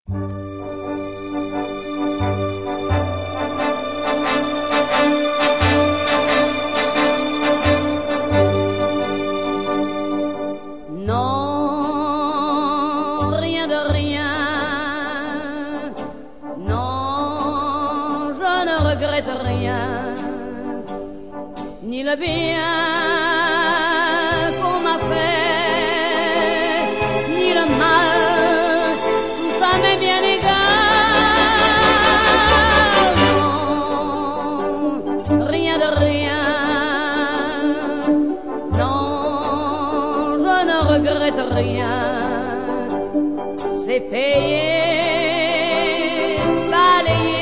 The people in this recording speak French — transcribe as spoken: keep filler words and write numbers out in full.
Ni le bien qu'on m'a fait, ni le mal, tout ça m'est bien égal. Non, rien de rien, non, je ne regrette rien. C'est payé, balayé.